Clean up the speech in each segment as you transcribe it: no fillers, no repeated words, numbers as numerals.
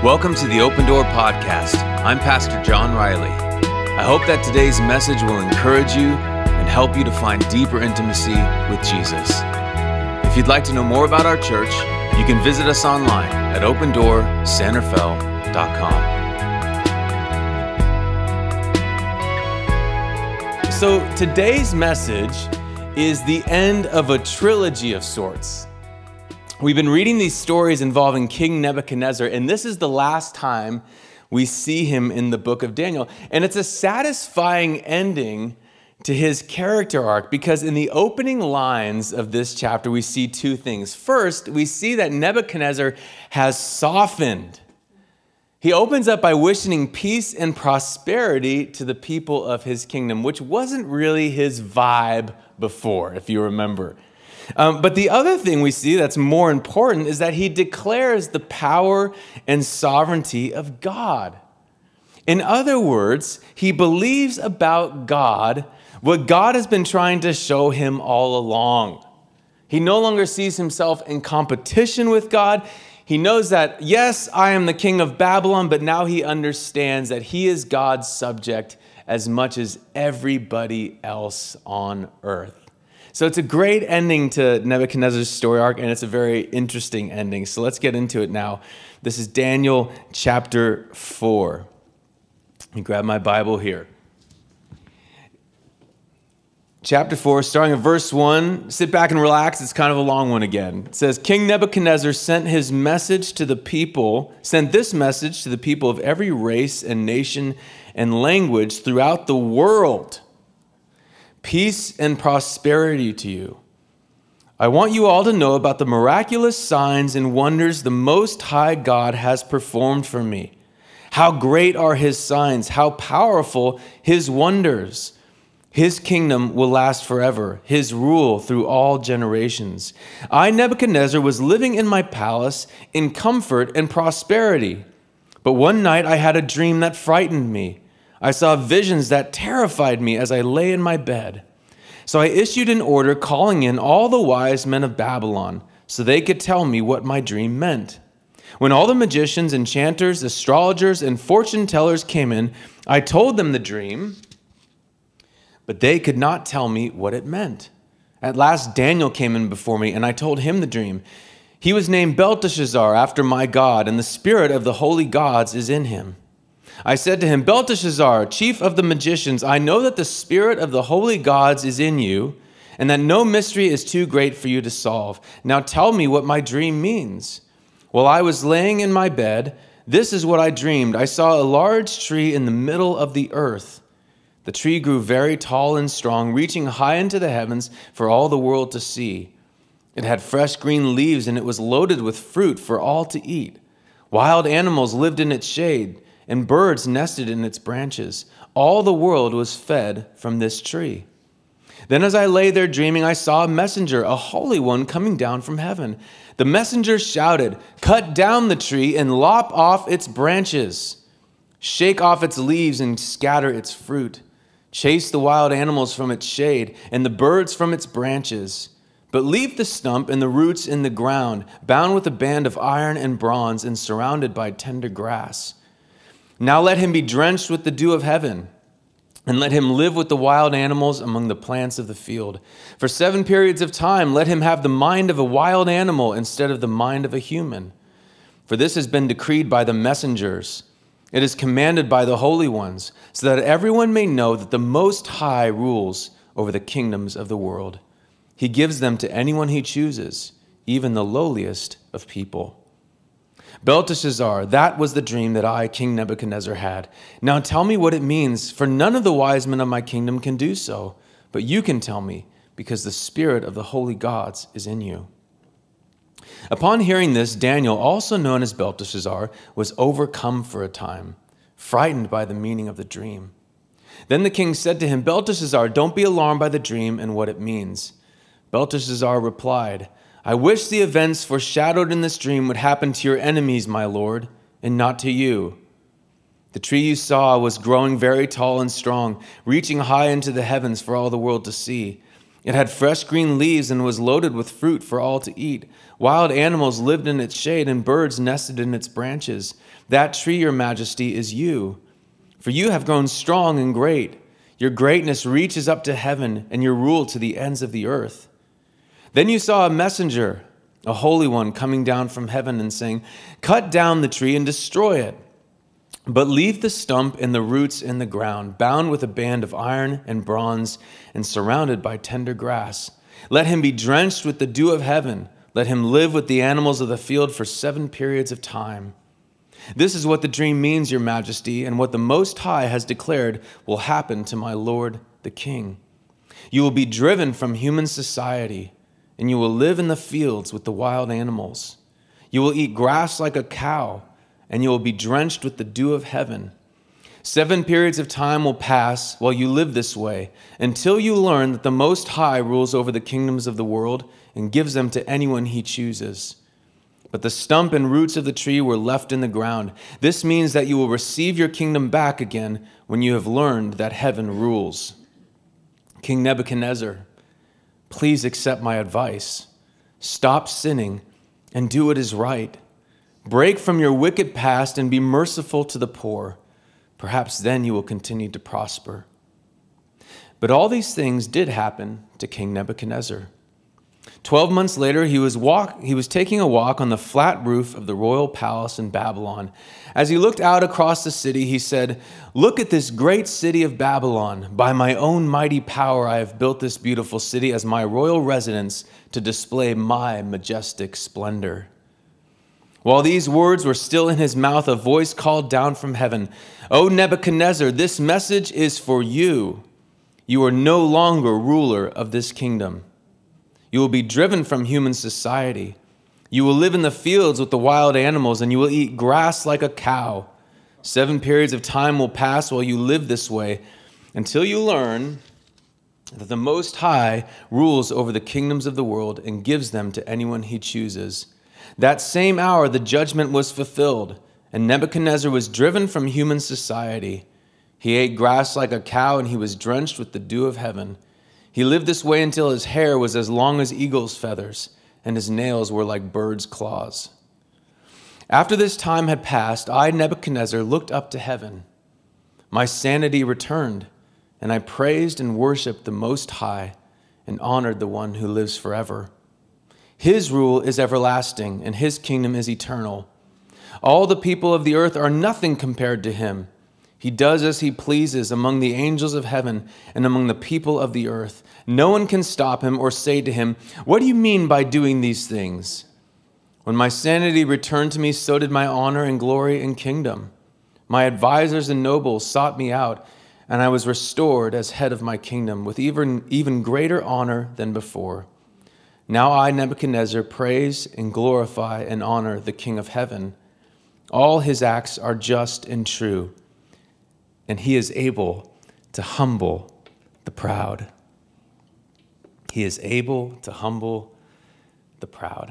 Welcome to the Open Door Podcast. I'm Pastor John Riley. I hope that today's message will encourage you and help you to find deeper intimacy with Jesus. If you'd like to know more about our church, you can visit us online at opendoorsanrafael.com. So today's message is the end of a trilogy of sorts. We've been reading these stories involving King Nebuchadnezzar, and this is the last time we see him in the book of Daniel. And it's a satisfying ending to his character arc, because in the opening lines of this chapter, we see two things. First, we see that Nebuchadnezzar has softened. He opens up by wishing peace and prosperity to the people of his kingdom, which wasn't really his vibe before, if you remember. But the other thing we see that's more important is that he declares the power and sovereignty of God. In other words, he believes about God what God has been trying to show him all along. He no longer sees himself in competition with God. He knows that, yes, I am the king of Babylon, but now he understands that he is God's subject as much as everybody else on earth. So it's a great ending to Nebuchadnezzar's story arc, and it's a very interesting ending. So let's get into it now. This is Daniel chapter 4. Let me grab my Bible here. Chapter 4, starting at verse 1. Sit back and relax. It's kind of a long one again. It says, King Nebuchadnezzar sent this message to the people of every race and nation and language throughout the world. Peace and prosperity to you. I want you all to know about the miraculous signs and wonders the Most High God has performed for me. How great are his signs, how powerful his wonders. His kingdom will last forever, his rule through all generations. I, Nebuchadnezzar, was living in my palace in comfort and prosperity. But one night I had a dream that frightened me. I saw visions that terrified me as I lay in my bed. So I issued an order calling in all the wise men of Babylon so they could tell me what my dream meant. When all the magicians, enchanters, astrologers, and fortune tellers came in, I told them the dream, but they could not tell me what it meant. At last Daniel came in before me, and I told him the dream. He was named Belteshazzar after my God, and the spirit of the holy gods is in him. I said to him, Belteshazzar, chief of the magicians, I know that the spirit of the holy gods is in you, and that no mystery is too great for you to solve. Now tell me what my dream means. While I was laying in my bed, this is what I dreamed. I saw a large tree in the middle of the earth. The tree grew very tall and strong, reaching high into the heavens for all the world to see. It had fresh green leaves, and it was loaded with fruit for all to eat. Wild animals lived in its shade, and birds nested in its branches. All the world was fed from this tree. Then as I lay there dreaming, I saw a messenger, a holy one, coming down from heaven. The messenger shouted, Cut down the tree and lop off its branches. Shake off its leaves and scatter its fruit. Chase the wild animals from its shade and the birds from its branches. But leave the stump and the roots in the ground, bound with a band of iron and bronze and surrounded by tender grass. Now let him be drenched with the dew of heaven, and let him live with the wild animals among the plants of the field. For 7 periods of time, let him have the mind of a wild animal instead of the mind of a human. For this has been decreed by the messengers. It is commanded by the holy ones, so that everyone may know that the Most High rules over the kingdoms of the world. He gives them to anyone he chooses, even the lowliest of people. Belteshazzar, that was the dream that I, King Nebuchadnezzar, had. Now tell me what it means, for none of the wise men of my kingdom can do so. But you can tell me, because the spirit of the holy gods is in you. Upon hearing this, Daniel, also known as Belteshazzar, was overcome for a time, frightened by the meaning of the dream. Then the king said to him, Belteshazzar, don't be alarmed by the dream and what it means. Belteshazzar replied, I wish the events foreshadowed in this dream would happen to your enemies, my lord, and not to you. The tree you saw was growing very tall and strong, reaching high into the heavens for all the world to see. It had fresh green leaves and was loaded with fruit for all to eat. Wild animals lived in its shade, and birds nested in its branches. That tree, your majesty, is you. For you have grown strong and great. Your greatness reaches up to heaven, and your rule to the ends of the earth. Then you saw a messenger, a holy one, coming down from heaven and saying, cut down the tree and destroy it, but leave the stump and the roots in the ground, bound with a band of iron and bronze and surrounded by tender grass. Let him be drenched with the dew of heaven. Let him live with the animals of the field for 7 periods of time. This is what the dream means, your majesty, and what the Most High has declared will happen to my lord, the king. You will be driven from human society, and you will live in the fields with the wild animals. You will eat grass like a cow, and you will be drenched with the dew of heaven. 7 periods of time will pass while you live this way, until you learn that the Most High rules over the kingdoms of the world and gives them to anyone he chooses. But the stump and roots of the tree were left in the ground. This means that you will receive your kingdom back again when you have learned that heaven rules. King Nebuchadnezzar, please accept my advice. Stop sinning and do what is right. Break from your wicked past and be merciful to the poor. Perhaps then you will continue to prosper. But all these things did happen to King Nebuchadnezzar. 12 months later, he was taking a walk on the flat roof of the royal palace in Babylon. As he looked out across the city, he said, look at this great city of Babylon. By my own mighty power, I have built this beautiful city as my royal residence to display my majestic splendor. While these words were still in his mouth, a voice called down from heaven, O Nebuchadnezzar, this message is for you. You are no longer ruler of this kingdom. You will be driven from human society. You will live in the fields with the wild animals, and you will eat grass like a cow. 7 periods of time will pass while you live this way, until you learn that the Most High rules over the kingdoms of the world and gives them to anyone he chooses. That same hour the judgment was fulfilled, and Nebuchadnezzar was driven from human society. He ate grass like a cow, and he was drenched with the dew of heaven. He lived this way until his hair was as long as eagle's feathers, and his nails were like birds' claws. After this time had passed, I, Nebuchadnezzar, looked up to heaven. My sanity returned, and I praised and worshiped the Most High and honored the one who lives forever. His rule is everlasting, and his kingdom is eternal. All the people of the earth are nothing compared to him. He does as he pleases among the angels of heaven and among the people of the earth. No one can stop him or say to him, what do you mean by doing these things? When my sanity returned to me, so did my honor and glory and kingdom. My advisors and nobles sought me out, and I was restored as head of my kingdom with even greater honor than before. Now I, Nebuchadnezzar, praise and glorify and honor the King of heaven. All his acts are just and true, and he is able to humble the proud. He is able to humble the proud.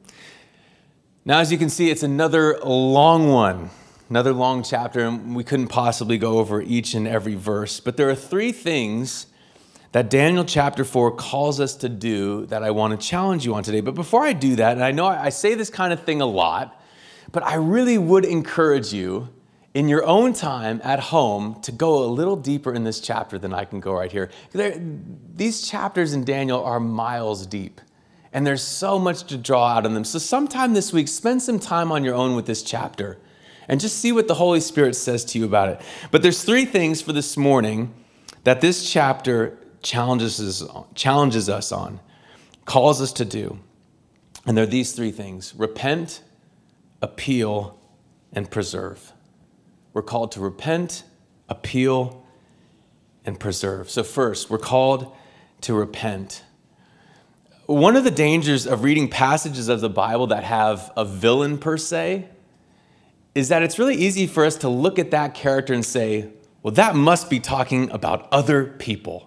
Now, as you can see, it's another long one, another long chapter, and we couldn't possibly go over each and every verse. But there are 3 things that Daniel chapter 4 calls us to do that I want to challenge you on today. But before I do that, and I know I say this kind of thing a lot, but I really would encourage you in your own time at home to go a little deeper in this chapter than I can go right here. These chapters in Daniel are miles deep, and there's so much to draw out of them. So sometime this week, spend some time on your own with this chapter and just see what the Holy Spirit says to you about it. But there's 3 things for this morning that this chapter challenges us on, calls us to do. And they're these 3 things: repent, appeal, and preserve. We're called to repent, appeal, and preserve. So first, we're called to repent. One of the dangers of reading passages of the Bible that have a villain per se is that it's really easy for us to look at that character and say, well, that must be talking about other people.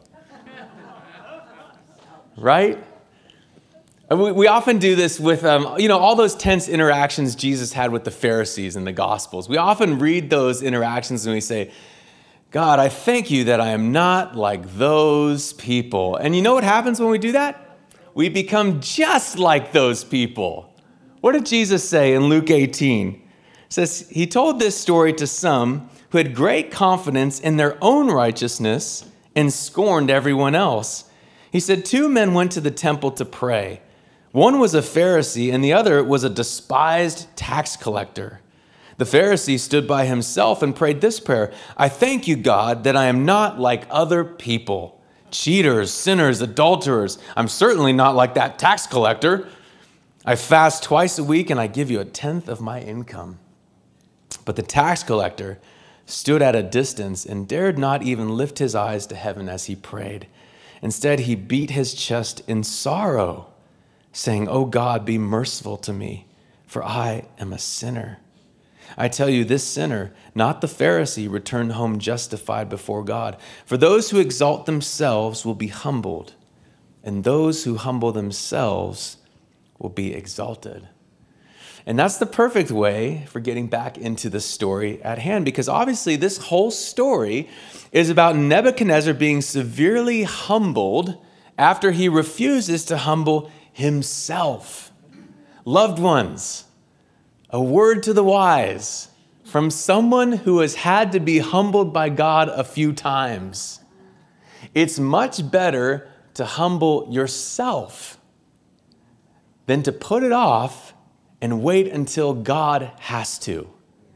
Right? We often do this with, all those tense interactions Jesus had with the Pharisees in the Gospels. We often read those interactions and we say, God, I thank you that I am not like those people. And you know what happens when we do that? We become just like those people. What did Jesus say in Luke 18? It says, he told this story to some who had great confidence in their own righteousness and scorned everyone else. He said, 2 men went to the temple to pray. One was a Pharisee and the other was a despised tax collector. The Pharisee stood by himself and prayed this prayer: I thank you, God, that I am not like other people, cheaters, sinners, adulterers. I'm certainly not like that tax collector. I fast twice a week and I give you 1/10 of my income. But the tax collector stood at a distance and dared not even lift his eyes to heaven as he prayed. Instead, he beat his chest in sorrow, saying, "Oh God, be merciful to me, for I am a sinner." I tell you, this sinner, not the Pharisee, returned home justified before God. For those who exalt themselves will be humbled, and those who humble themselves will be exalted. And that's the perfect way for getting back into the story at hand, because obviously this whole story is about Nebuchadnezzar being severely humbled after he refuses to humble himself. Loved ones, a word to the wise from someone who has had to be humbled by God a few times. It's much better to humble yourself than to put it off and wait until God has to.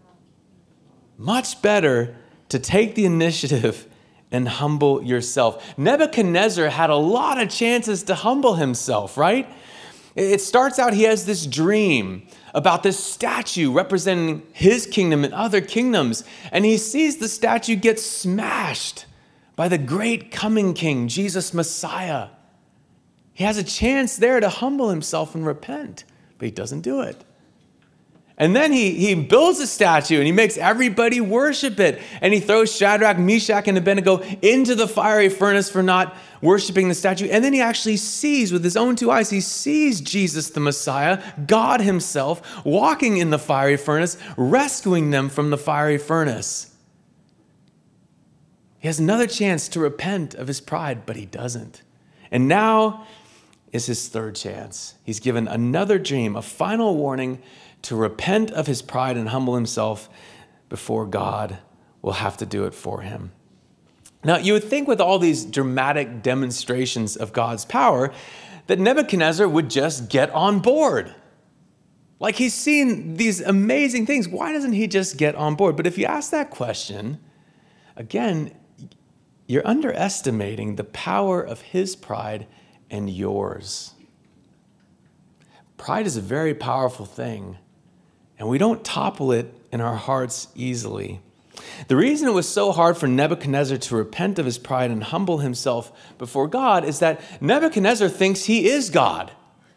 Much better to take the initiative and humble yourself. Nebuchadnezzar had a lot of chances to humble himself, right? It starts out, he has this dream about this statue representing his kingdom and other kingdoms, and he sees the statue get smashed by the great coming king, Jesus Messiah. He has a chance there to humble himself and repent, but he doesn't do it. And then he builds a statue and he makes everybody worship it. And he throws Shadrach, Meshach, and Abednego into the fiery furnace for not worshiping the statue. And then he actually sees with his own 2 eyes, he sees Jesus the Messiah, God himself, walking in the fiery furnace, rescuing them from the fiery furnace. He has another chance to repent of his pride, but he doesn't. And now is his third chance. He's given another dream, a final warning to repent of his pride and humble himself before God will have to do it for him. Now, you would think with all these dramatic demonstrations of God's power that Nebuchadnezzar would just get on board. Like, he's seen these amazing things. Why doesn't he just get on board? But if you ask that question, again, you're underestimating the power of his pride and yours. Pride is a very powerful thing, and we don't topple it in our hearts easily. The reason it was so hard for Nebuchadnezzar to repent of his pride and humble himself before God is that Nebuchadnezzar thinks he is God.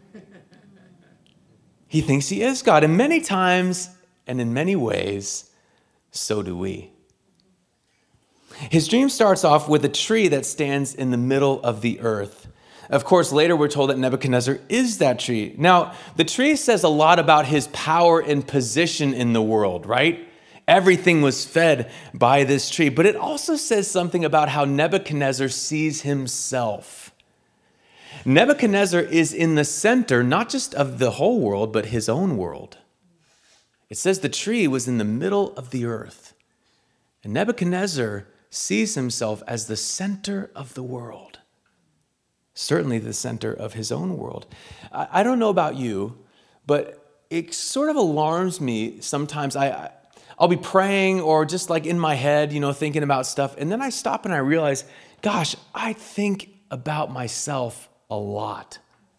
He thinks he is God, and many times and in many ways, so do we. His dream starts off with a tree that stands in the middle of the earth. Of course, later we're told that Nebuchadnezzar is that tree. Now, the tree says a lot about his power and position in the world, right? Everything was fed by this tree. But it also says something about how Nebuchadnezzar sees himself. Nebuchadnezzar is in the center, not just of the whole world, but his own world. It says the tree was in the middle of the earth. And Nebuchadnezzar sees himself as the center of the world. Certainly the center of his own world. I don't know about you, but it sort of alarms me sometimes. I'll be praying or just like in my head, thinking about stuff. And then I stop and I realize, gosh, I think about myself a lot.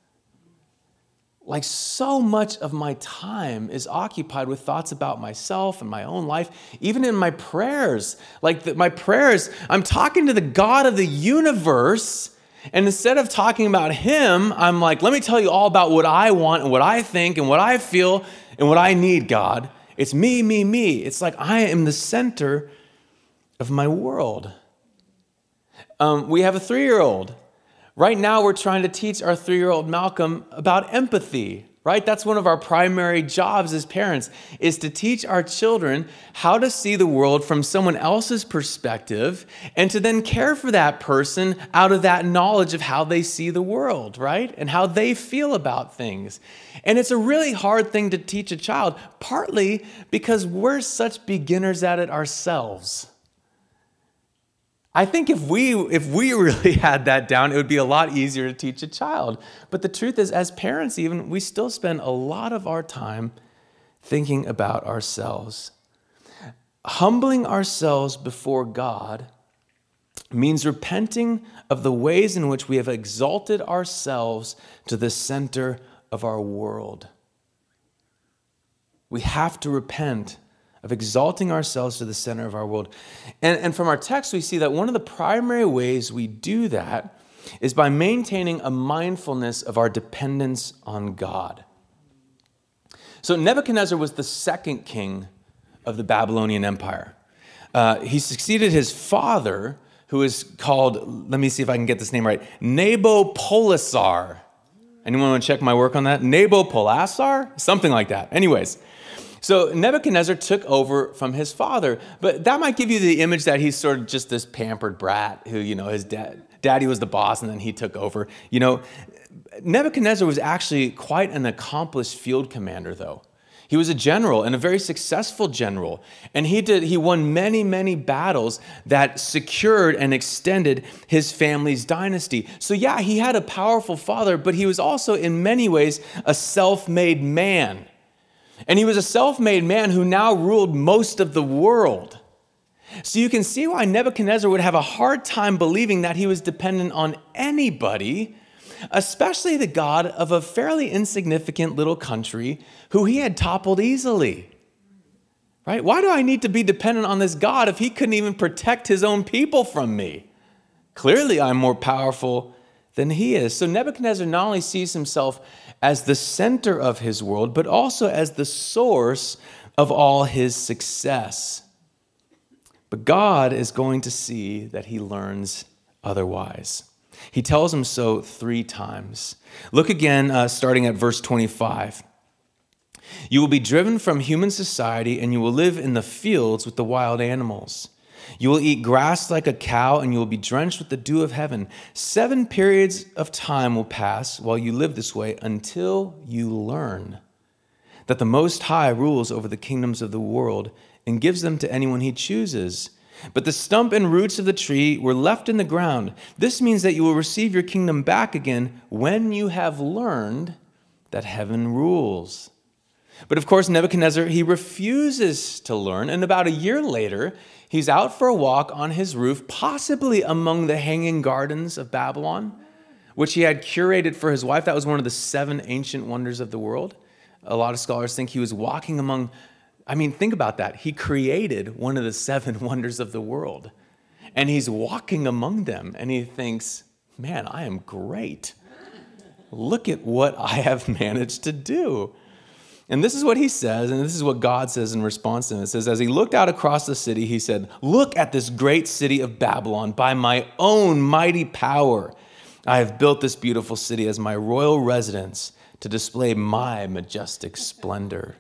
Like so much of my time is occupied with thoughts about myself and my own life, even in my prayers. My prayers, I'm talking to the God of the universe. And instead of talking about him, I'm like, let me tell you all about what I want and what I think and what I feel and what I need, God. It's me, me, me. It's like I am the center of my world. We have a 3-year-old. Right now, we're trying to teach our 3-year-old Malcolm about empathy, right? That's one of our primary jobs as parents, is to teach our children how to see the world from someone else's perspective and to then care for that person out of that knowledge of how they see the world, right? And how they feel about things. And it's a really hard thing to teach a child, partly because we're such beginners at it ourselves. I think if we really had that down, it would be a lot easier to teach a child. But the truth is, as parents even, we still spend a lot of our time thinking about ourselves. Humbling ourselves before God means repenting of the ways in which we have exalted ourselves to the center of our world. We have to repent of exalting ourselves to the center of our world. And from our text, we see that one of the primary ways we do that is by maintaining a mindfulness of our dependence on God. So Nebuchadnezzar was the second king of the Babylonian Empire. He succeeded his father, who is called, let me see if I can get this name right, Nabopolassar. Anyone want to check my work on that? Nabopolassar? Something like that. Anyways. So Nebuchadnezzar took over from his father, but that might give you the image that he's sort of just this pampered brat who, his daddy was the boss and then he took over. Nebuchadnezzar was actually quite an accomplished field commander, though. He was a general and a very successful general, and he won many, many battles that secured and extended his family's dynasty. So yeah, he had a powerful father, but he was also in many ways a self-made man. And he was a self-made man who now ruled most of the world. So you can see why Nebuchadnezzar would have a hard time believing that he was dependent on anybody, especially the God of a fairly insignificant little country who he had toppled easily. Right? Why do I need to be dependent on this God if he couldn't even protect his own people from me? Clearly, I'm more powerful than he is. So Nebuchadnezzar not only sees himself as the center of his world, but also as the source of all his success. But God is going to see that he learns otherwise. He tells him so 3 times. Look again, starting at verse 25. You will be driven from human society, and you will live in the fields with the wild animals. You will eat grass like a cow, and you will be drenched with the dew of heaven. 7 periods of time will pass while you live this way until you learn that the Most High rules over the kingdoms of the world and gives them to anyone he chooses. But the stump and roots of the tree were left in the ground. This means that you will receive your kingdom back again when you have learned that heaven rules. But of course, Nebuchadnezzar, he refuses to learn. And about a year later, he's out for a walk on his roof, possibly among the hanging gardens of Babylon, which he had curated for his wife. That was one of the 7 ancient wonders of the world. A lot of scholars think he was walking among, think about that. He created one of the 7 wonders of the world. And he's walking among them, and he thinks, man, I am great. Look at what I have managed to do. And this is what he says, and this is what God says in response to him. It says, as he looked out across the city, he said, look at this great city of Babylon. By my own mighty power, I have built this beautiful city as my royal residence to display my majestic splendor.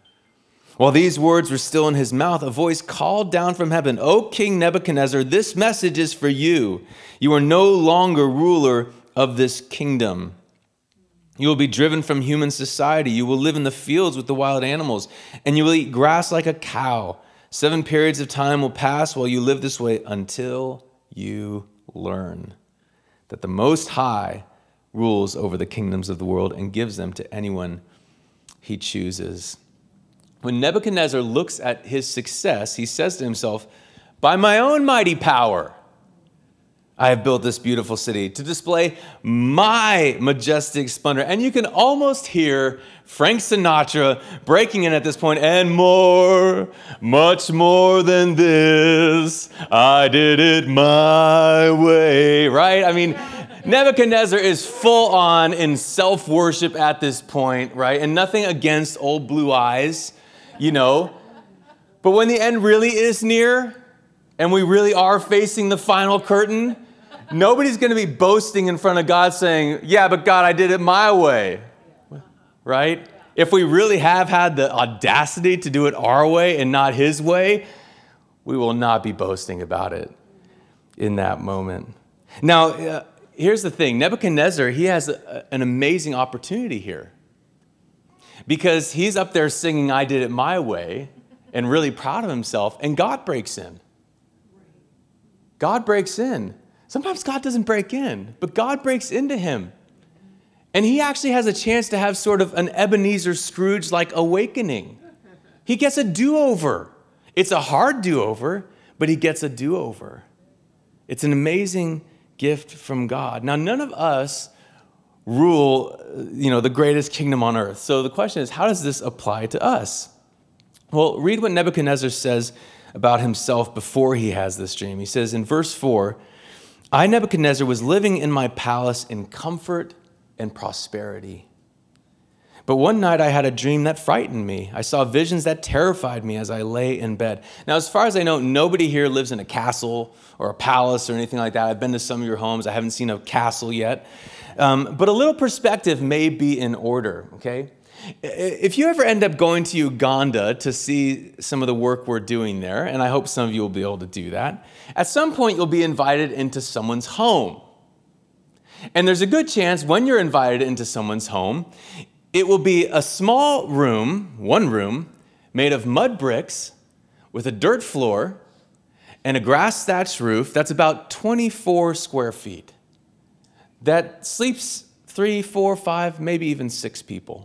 While these words were still in his mouth, a voice called down from heaven, O King Nebuchadnezzar, this message is for you. You are no longer ruler of this kingdom. You will be driven from human society. You will live in the fields with the wild animals, and you will eat grass like a cow. 7 periods of time will pass while you live this way until you learn that the Most High rules over the kingdoms of the world and gives them to anyone he chooses. When Nebuchadnezzar looks at his success, he says to himself, by my own mighty power, I have built this beautiful city to display my majestic splendor. And you can almost hear Frank Sinatra breaking in at this point, and more, much more than this, I did it my way, right? Nebuchadnezzar is full on in self-worship at this point, right? And nothing against old blue eyes, But when the end really is near, and we really are facing the final curtain, nobody's going to be boasting in front of God saying, yeah, but God, I did it my way. right? If we really have had the audacity to do it our way and not his way, we will not be boasting about it in that moment. Now, here's the thing. Nebuchadnezzar, he has an amazing opportunity here because he's up there singing, I did it my way, and really proud of himself, and God breaks in. God breaks in. Sometimes God doesn't break in, but God breaks into him. And he actually has a chance to have sort of an Ebenezer Scrooge-like awakening. He gets a do-over. It's a hard do-over, but he gets a do-over. It's an amazing gift from God. Now, none of us rule, the greatest kingdom on earth. So the question is, how does this apply to us? Well, read what Nebuchadnezzar says about himself before he has this dream. He says in verse 4, I, Nebuchadnezzar, was living in my palace in comfort and prosperity. But one night I had a dream that frightened me. I saw visions that terrified me as I lay in bed. Now, as far as I know, nobody here lives in a castle or a palace or anything like that. I've been to some of your homes. I haven't seen a castle yet. But a little perspective may be in order, okay? If you ever end up going to Uganda to see some of the work we're doing there, and I hope some of you will be able to do that, at some point you'll be invited into someone's home. And there's a good chance when you're invited into someone's home, it will be a small room, one room, made of mud bricks with a dirt floor and a grass thatched roof that's about 24 square feet that sleeps 3, 4, 5, maybe even 6 people.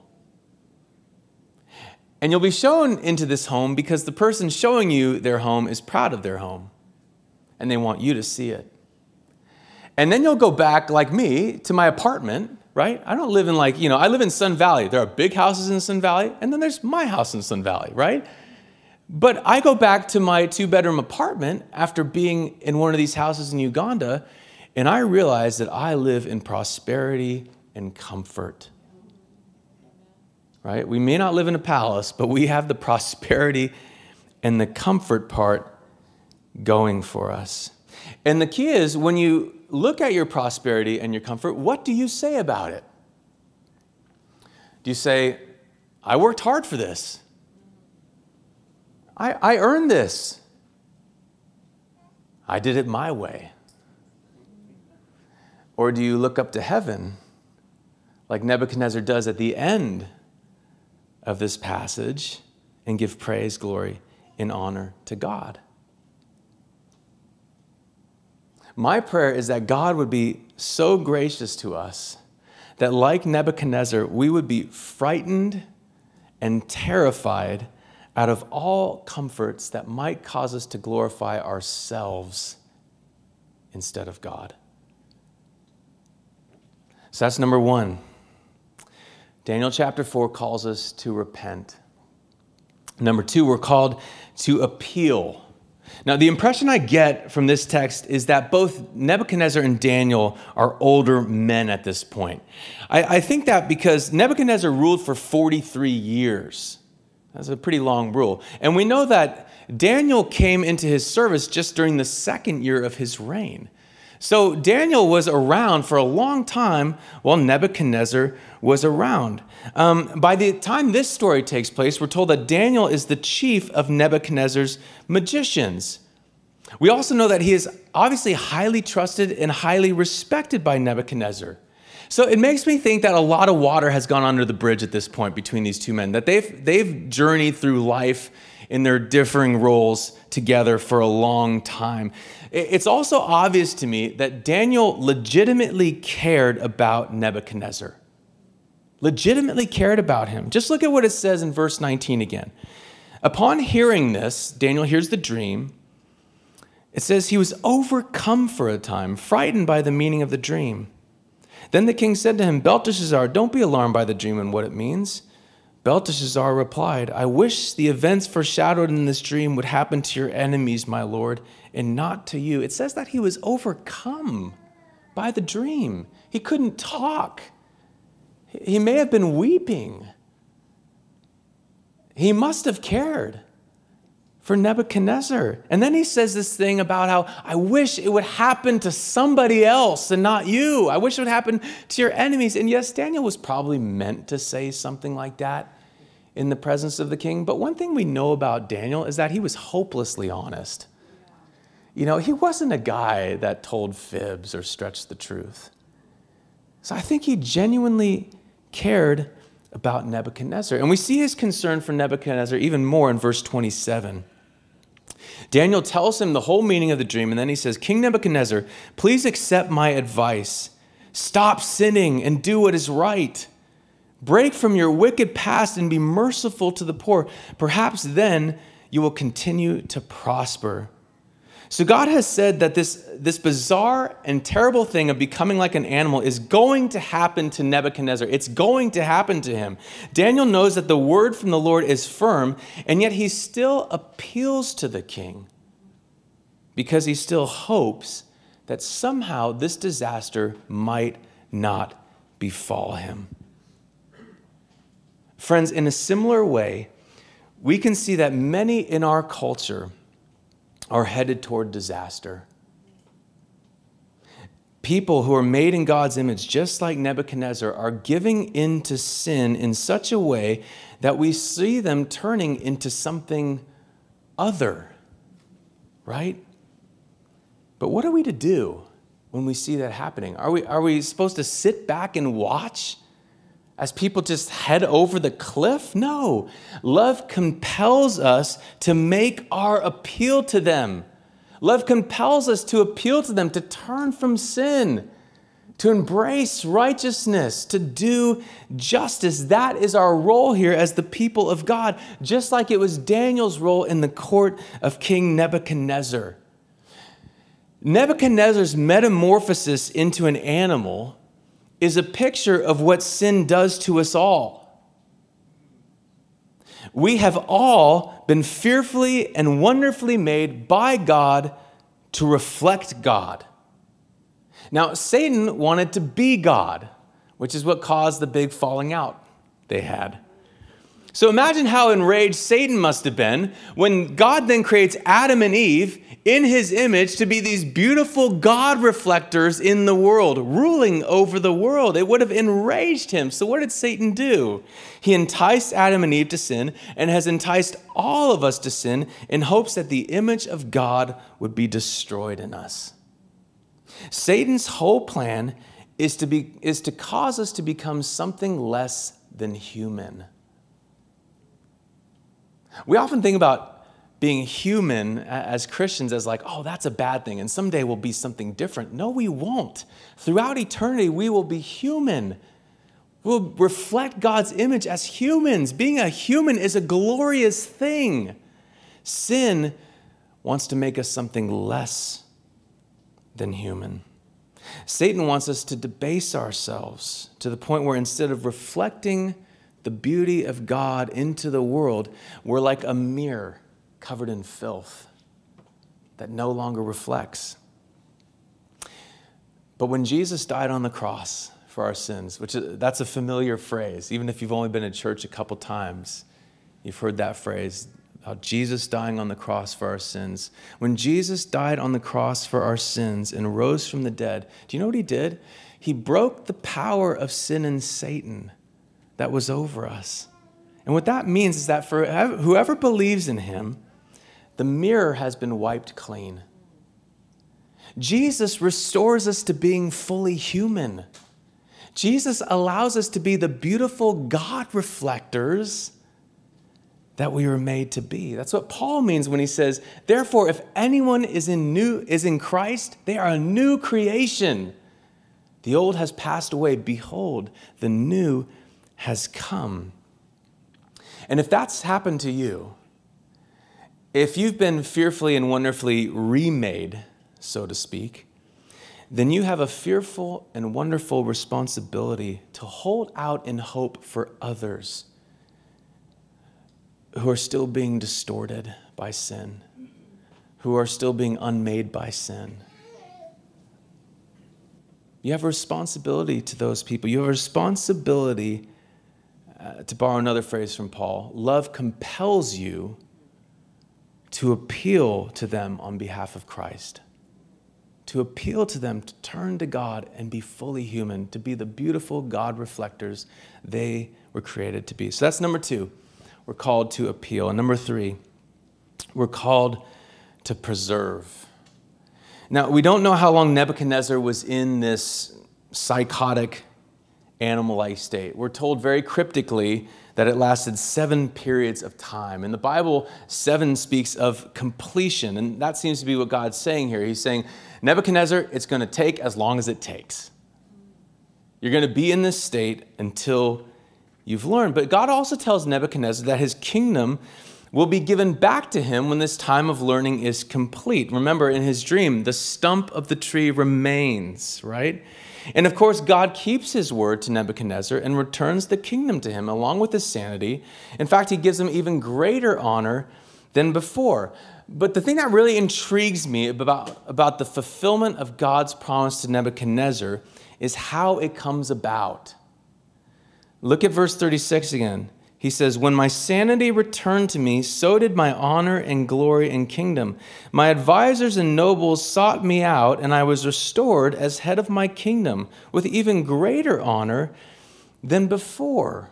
And you'll be shown into this home because the person showing you their home is proud of their home and they want you to see it. And then you'll go back, like me, to my apartment, right? I don't live in I live in Sun Valley. There are big houses in Sun Valley, and then there's my house in Sun Valley, right? But I go back to my 2-bedroom apartment after being in one of these houses in Uganda, and I realize that I live in prosperity and comfort, right? We may not live in a palace, but we have the prosperity and the comfort part going for us. And the key is, when you look at your prosperity and your comfort, what do you say about it? Do you say, I worked hard for this. I earned this. I did it my way. Or do you look up to heaven like Nebuchadnezzar does at the end of this passage and give praise, glory, and honor to God? My prayer is that God would be so gracious to us that, like Nebuchadnezzar, we would be frightened and terrified out of all comforts that might cause us to glorify ourselves instead of God. So that's number 1. Daniel chapter 4 calls us to repent. Number 2, we're called to appeal. Now, the impression I get from this text is that both Nebuchadnezzar and Daniel are older men at this point. I think that because Nebuchadnezzar ruled for 43 years. That's a pretty long rule. And we know that Daniel came into his service just during the 2nd year of his reign. So Daniel was around for a long time while Nebuchadnezzar was around. By the time this story takes place, we're told that Daniel is the chief of Nebuchadnezzar's magicians. We also know that he is obviously highly trusted and highly respected by Nebuchadnezzar. So it makes me think that a lot of water has gone under the bridge at this point between these two men, that they've journeyed through life in their differing roles together for a long time. It's also obvious to me that Daniel legitimately cared about Nebuchadnezzar. Legitimately cared about him. Just look at what it says in verse 19 again. Upon hearing this, Daniel hears the dream. It says he was overcome for a time, frightened by the meaning of the dream. Then the king said to him, Belteshazzar, don't be alarmed by the dream and what it means. Belteshazzar replied, I wish the events foreshadowed in this dream would happen to your enemies, my lord, and not to you. It says that he was overcome by the dream. He couldn't talk. He may have been weeping. He must have cared for Nebuchadnezzar. And then he says this thing about how, I wish it would happen to somebody else and not you. I wish it would happen to your enemies. And yes, Daniel was probably meant to say something like that in the presence of the king. But one thing we know about Daniel is that he was hopelessly honest. You know, he wasn't a guy that told fibs or stretched the truth. So I think he genuinely cared about Nebuchadnezzar. And we see his concern for Nebuchadnezzar even more in verse 27. Daniel tells him the whole meaning of the dream, and then he says, King Nebuchadnezzar, please accept my advice. Stop sinning and do what is right. Break from your wicked past and be merciful to the poor. Perhaps then you will continue to prosper. So God has said that this bizarre and terrible thing of becoming like an animal is going to happen to Nebuchadnezzar. It's going to happen to him. Daniel knows that the word from the Lord is firm, and yet he still appeals to the king because he still hopes that somehow this disaster might not befall him. Friends, in a similar way, we can see that many in our culture are headed toward disaster. People who are made in God's image, just like Nebuchadnezzar, are giving in to sin in such a way that we see them turning into something other, right? But what are we to do when we see that happening? Are we supposed to sit back and watch as people just head over the cliff? No. Love compels us to make our appeal to them. Love compels us to appeal to them, to turn from sin, to embrace righteousness, to do justice. That is our role here as the people of God, just like it was Daniel's role in the court of King Nebuchadnezzar. Nebuchadnezzar's metamorphosis into an animal is a picture of what sin does to us all. We have all been fearfully and wonderfully made by God to reflect God. Now, Satan wanted to be God, which is what caused the big falling out they had. So imagine how enraged Satan must have been when God then creates Adam and Eve in his image to be these beautiful God reflectors in the world, ruling over the world. It would have enraged him. So what did Satan do? He enticed Adam and Eve to sin and has enticed all of us to sin in hopes that the image of God would be destroyed in us. Satan's whole plan is to cause us to become something less than human. We often think about being human as Christians as like, oh, that's a bad thing, and someday we'll be something different. No, we won't. Throughout eternity, we will be human. We'll reflect God's image as humans. Being a human is a glorious thing. Sin wants to make us something less than human. Satan wants us to debase ourselves to the point where instead of reflecting the beauty of God into the world, we're like a mirror covered in filth that no longer reflects. But when Jesus died on the cross for our sins, that's a familiar phrase, even if you've only been in church a couple times, you've heard that phrase about Jesus dying on the cross for our sins. When Jesus died on the cross for our sins and rose from the dead, do you know what he did? He broke the power of sin and Satan that was over us. And what that means is that for whoever believes in him, the mirror has been wiped clean. Jesus restores us to being fully human. Jesus allows us to be the beautiful God reflectors that we were made to be. That's what Paul means when he says, therefore, if anyone is in Christ, they are a new creation. The old has passed away. Behold, the new has come. And if that's happened to you, if you've been fearfully and wonderfully remade, so to speak, then you have a fearful and wonderful responsibility to hold out in hope for others who are still being distorted by sin, who are still being unmade by sin. You have a responsibility to those people. You have a responsibility, to borrow another phrase from Paul, love compels you to appeal to them on behalf of Christ, to appeal to them to turn to God and be fully human, to be the beautiful God reflectors they were created to be. So that's number 2. We're called to appeal. And number 3, we're called to preserve. Now, we don't know how long Nebuchadnezzar was in this psychotic animal-like state. We're told very cryptically that it lasted 7 periods of time. In the Bible, 7 speaks of completion, and that seems to be what God's saying here. He's saying, Nebuchadnezzar, it's going to take as long as it takes. You're going to be in this state until you've learned. But God also tells Nebuchadnezzar that his kingdom will be given back to him when this time of learning is complete. Remember, in his dream, the stump of the tree remains, right? And of course, God keeps his word to Nebuchadnezzar and returns the kingdom to him along with his sanity. In fact, he gives him even greater honor than before. But the thing that really intrigues me about the fulfillment of God's promise to Nebuchadnezzar is how it comes about. Look at verse 36 again. He says, when my sanity returned to me, so did my honor and glory and kingdom. My advisors and nobles sought me out, and I was restored as head of my kingdom with even greater honor than before.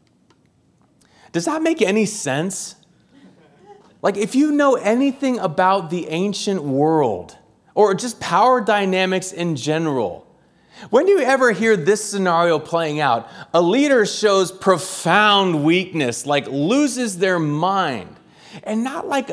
Does that make any sense? Like, if you know anything about the ancient world or just power dynamics in general, when do you ever hear this scenario playing out? A leader shows profound weakness, like loses their mind. And not like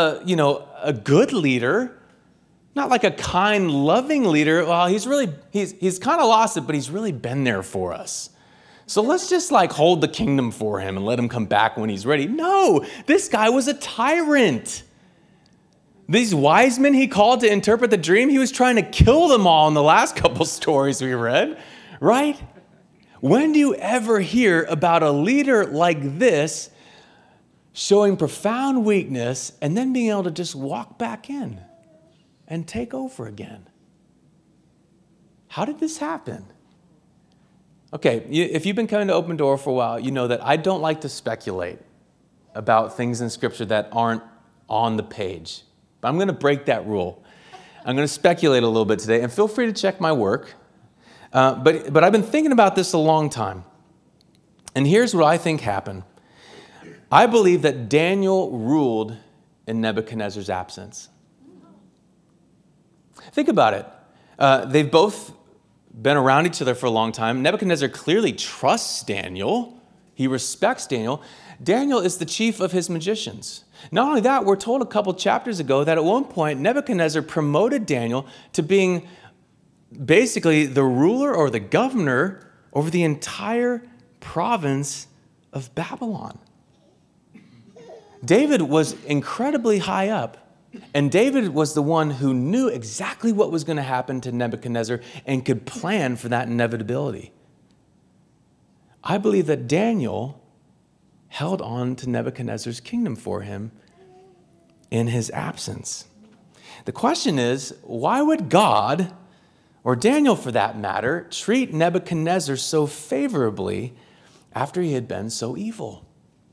a good leader, not like a kind, loving leader. Well, he's kind of lost it, but he's really been there for us. So let's just like hold the kingdom for him and let him come back when he's ready. No, this guy was a tyrant. These wise men he called to interpret the dream, he was trying to kill them all in the last couple stories we read, right? When do you ever hear about a leader like this showing profound weakness and then being able to just walk back in and take over again? How did this happen? Okay, if you've been coming to Open Door for a while, you know that I don't like to speculate about things in Scripture that aren't on the page. I'm going to break that rule. I'm going to speculate a little bit today, and feel free to check my work. But I've been thinking about this a long time. And here's what I think happened. I believe that Daniel ruled in Nebuchadnezzar's absence. Think about it. They've both been around each other for a long time. Nebuchadnezzar clearly trusts Daniel. He respects Daniel. Daniel is the chief of his magicians. Not only that, we're told a couple chapters ago that at one point Nebuchadnezzar promoted Daniel to being basically the ruler or the governor over the entire province of Babylon. David was incredibly high up, and David was the one who knew exactly what was going to happen to Nebuchadnezzar and could plan for that inevitability. I believe that Daniel held on to Nebuchadnezzar's kingdom for him in his absence. The question is, why would God, or Daniel for that matter, treat Nebuchadnezzar so favorably after he had been so evil?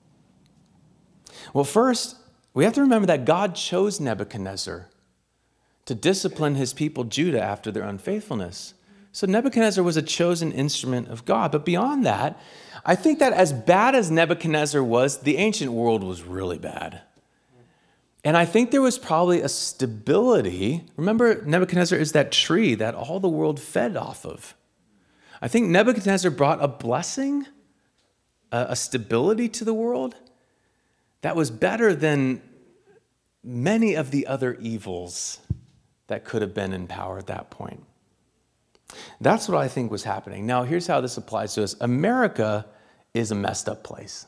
Well, first, we have to remember that God chose Nebuchadnezzar to discipline his people Judah after their unfaithfulness. So Nebuchadnezzar was a chosen instrument of God. But beyond that, I think that as bad as Nebuchadnezzar was, the ancient world was really bad. And I think there was probably a stability. Remember, Nebuchadnezzar is that tree that all the world fed off of. I think Nebuchadnezzar brought a blessing, a stability to the world that was better than many of the other evils that could have been in power at that point. That's what I think was happening. Now, here's how this applies to us. America is a messed up place.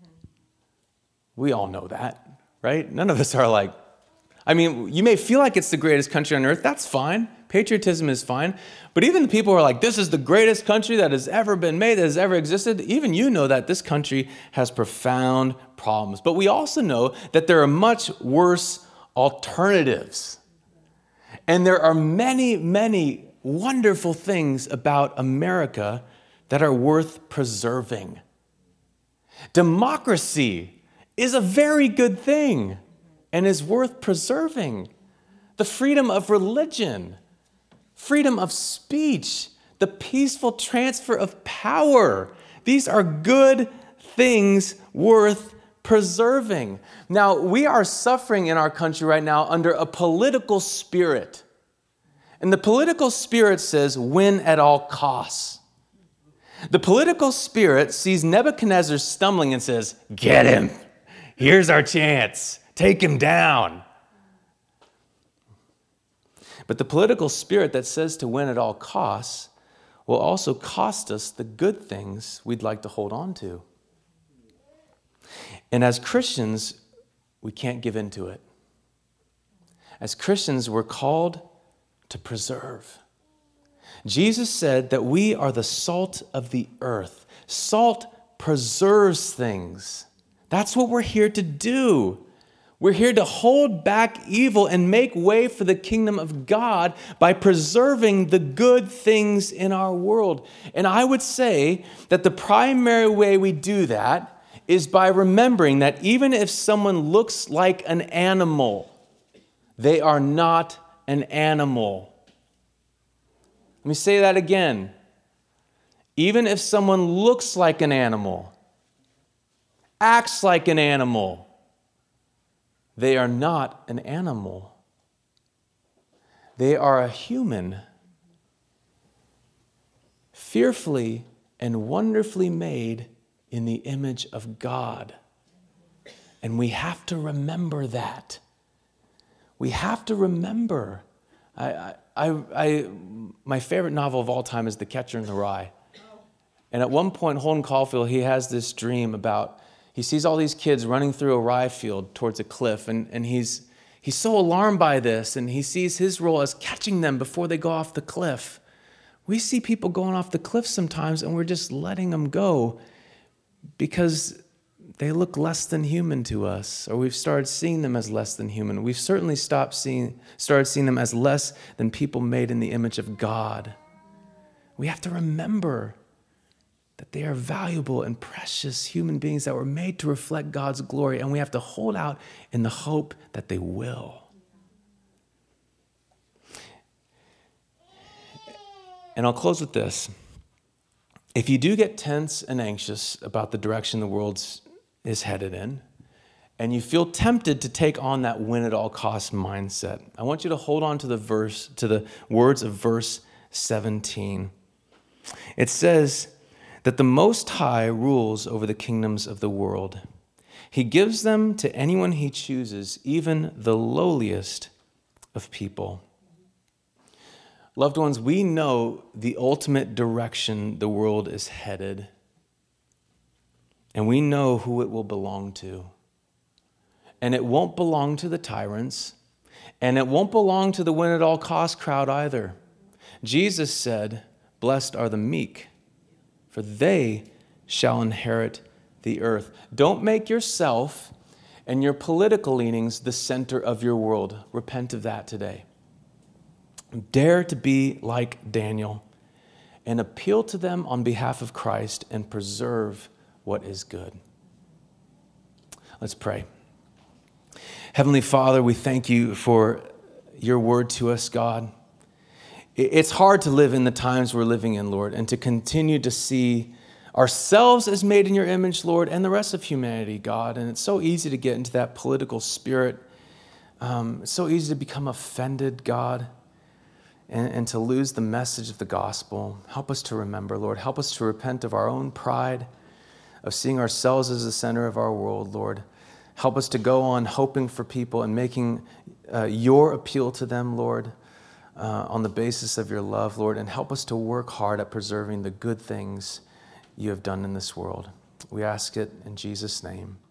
We all know that, right? None of us are like, I mean, you may feel like it's the greatest country on earth. That's fine. Patriotism is fine. But even the people who are like, this is the greatest country that has ever been made, that has ever existed, even you know that this country has profound problems. But we also know that there are much worse alternatives. And there are many, many wonderful things about America that are worth preserving. Democracy is a very good thing. and is worth preserving. The freedom of religion, freedom of speech, the peaceful transfer of power. These are good things worth preserving. Now, we are suffering in our country right now under a political spirit. And the political spirit says, win at all costs. The political spirit sees Nebuchadnezzar stumbling and says, get him. Here's our chance. Take him down. But the political spirit that says to win at all costs will also cost us the good things we'd like to hold on to. And as Christians, we can't give in to it. As Christians, we're called to preserve. Jesus said that we are the salt of the earth. Salt preserves things. That's what we're here to do. We're here to hold back evil and make way for the kingdom of God by preserving the good things in our world. And I would say that the primary way we do that is by remembering that even if someone looks like an animal, they are not an animal. Let me say that again. Even if someone looks like an animal, acts like an animal, they are not an animal. They are a human, fearfully and wonderfully made in the image of God. And we have to remember that. We have to remember. My favorite novel of all time is The Catcher in the Rye. And at one point, Holden Caulfield, he has this dream about, he sees all these kids running through a rye field towards a cliff, and he's so alarmed by this, and he sees his role as catching them before they go off the cliff. We see people going off the cliff sometimes, and we're just letting them go because they look less than human to us, or we've started seeing them as less than human. We've certainly started seeing them as less than people made in the image of God. We have to remember that they are valuable and precious human beings that were made to reflect God's glory, and we have to hold out in the hope that they will. And I'll close with this. If you do get tense and anxious about the direction the world is headed in, and you feel tempted to take on that win at all costs mindset, I want you to hold on to the words of verse 17. It says that the Most High rules over the kingdoms of the world. He gives them to anyone he chooses, even the lowliest of people. Loved ones, we know the ultimate direction the world is headed, and we know who it will belong to. And it won't belong to the tyrants, and it won't belong to the win-at-all-cost crowd either. Jesus said, "Blessed are the meek, for they shall inherit the earth." Don't make yourself and your political leanings the center of your world. Repent of that today. Dare to be like Daniel and appeal to them on behalf of Christ and preserve what is good. Let's pray. Heavenly Father, we thank you for your word to us, God. It's hard to live in the times we're living in, Lord, and to continue to see ourselves as made in your image, Lord, and the rest of humanity, God. And it's so easy to get into that political spirit. It's so easy to become offended, God, and to lose the message of the gospel. Help us to remember, Lord. Help us to repent of our own pride, of seeing ourselves as the center of our world, Lord. Help us to go on hoping for people and making your appeal to them, Lord, on the basis of your love, Lord. And help us to work hard at preserving the good things you have done in this world. We ask it in Jesus' name.